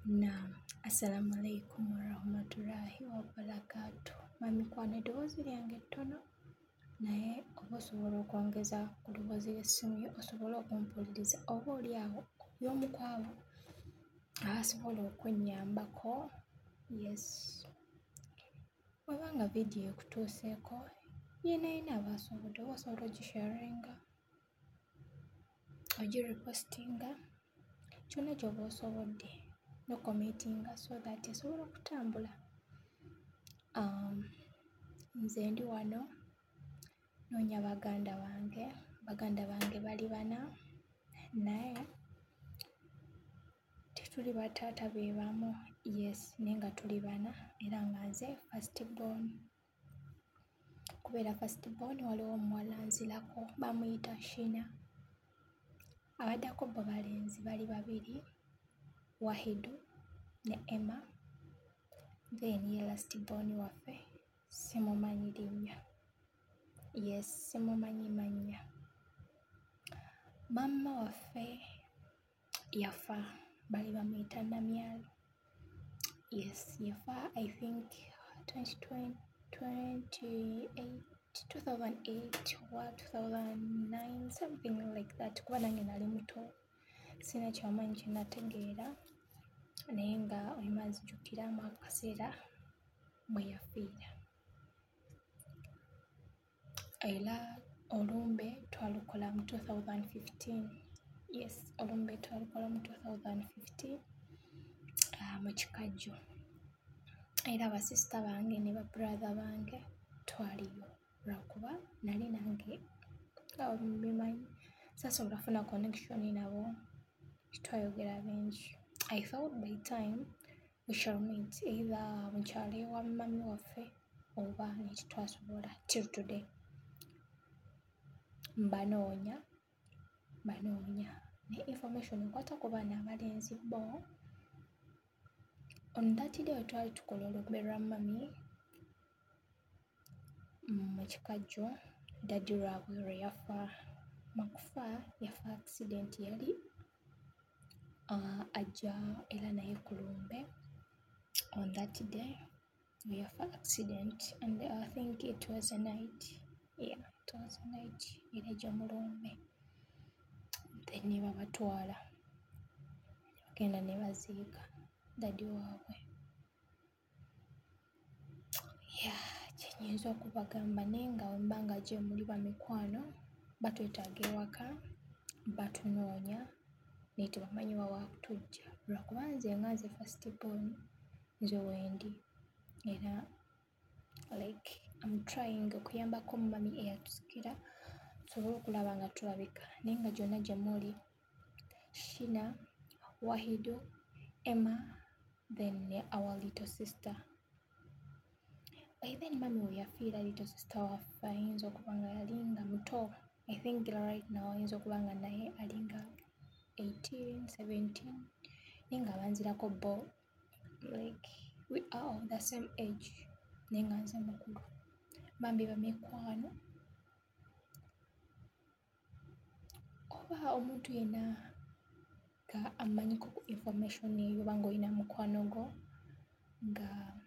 Naam, assalamu alaikum warahmatullahi wabarakatuh. Mami kwana eddoboozi lyange ttono naye oba osobola okwongeza ku ddoboozi ly'essimu yo osobole okumpuliriza oba oli awo y'omu ku abo abasobola okwennyambako. Yes, bw'oba nga vidiyo ekutuuseeko yeena abasobodde oba osobola ogisharinga ogirepostinga kyonna ky'oba osobodde n'okomentinga so that esobola okutambula. Nze ndi wano noonya baganda bange bali bana naye tetuli bataata be bamu. Yes, naye nga tuli bana era nga nze first born. Kubeera first born waliwo omuwala anzirako bamuyita Shina. Abaddako bo balenzi bali babiri, Wahidu ne Emma. Then ye last born waffe simumanyi linnya. Yes, simumanyi mannya. Maama waffe yafa, bali bamuyita Namyalo. Yes, yafa I think 2008 or 2009, something like that. Kuba nange nali muto sina kyamaanyi kye nategeera naye nga oyima nzijukiramu akaseera mwe yafiira. Era olumbe twalukola mu 2015. Yes, olumbe twalukola mu 2015 mu Kikajjo. Era basisita bange ne babrother bange twaliyo lwakuba nali nange mbimanyi saasobola kufuna connection nabo twayogera bingi. I thought by time we shall meet either mu kyalo ewa mami waffe oba nekitwasobola till today. Mbanoonya ne information ekwata ku baana abalenzi bo. On that day twali tukola olumbe lwa mami mu Kikajjo, daddy lwabwe lwe yafa. Mu kufa yafa accident, yali ajja era naye ku lumbe on that day we yafa accident and I think it was a night. Yeah, it was a night. Era gya mu lumbe then ne babatwala bagenda ne baziika daddy waabwe. Yeah, kyenyinza okubagamba naye nga bwe mba nga gye muli bamikwano batwetaaga ewaka batunoonya naye tebamanyi wa wakutujja lwakuba nze first born nze wendi era like I'm trying okuyambako mami eyatusikira tusobole okulaba nga tulabika naye nga gyonna gye muli Shina, Wahidu, Emma then our little sister. By then mami we yafiira little sister waffe ayinza okuba nga yali nga muto. I think right now ayinza okuba nga naye ali nga 18, 17 naye nga banzirako bo like we are of the same age naye nga nze mukulu. Bambi bamikwano oba omuntu yenna nga amanyiko ku information eyo oba ng'olina mukwano gwo nga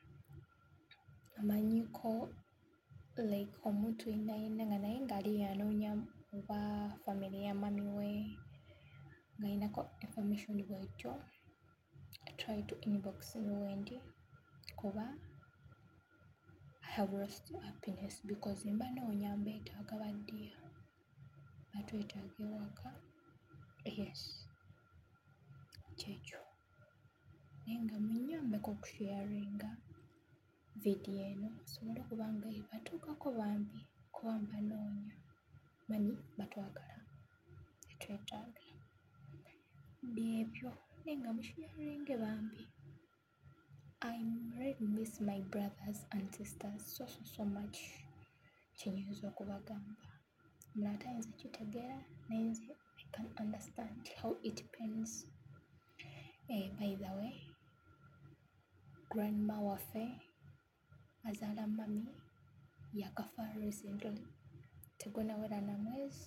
amanyiko like omuntu yenna nga naye ng'ali yanoonya oba family ya mami we ng'alinako information bw'etyo, try to inbox me wendi kuba I have lost happiness because mba noonya mbeetaaga baddiya batwetaaga ewaka. Yes, kyekyo naye nga munnyambeko okusharinga vidiyo eno sobole okuba nga ebatuukako bambi kuba mbanoonya manyi batwagala betwetaaga byebyo naye nga musharinge bambi. I really miss my brothers and sisters so much. Kyenyinza okubagamba mulala tayinza kitegeera naye nze I can understand how it pains. By the way, grandma waffe azaala mami yakafa recently tegunawera na mwezi.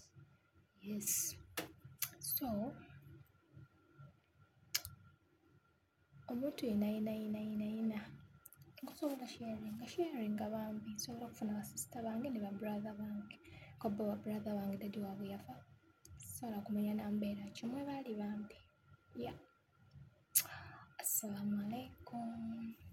Yes, so omuntu yena nkusobola sharinga bambi nsobola okufuna basisita bange ne babrother bange kuba babrother bange dadi waabwe yafa sobola kumanya nambeera kimwe baali bambi. Assalamu alaikum.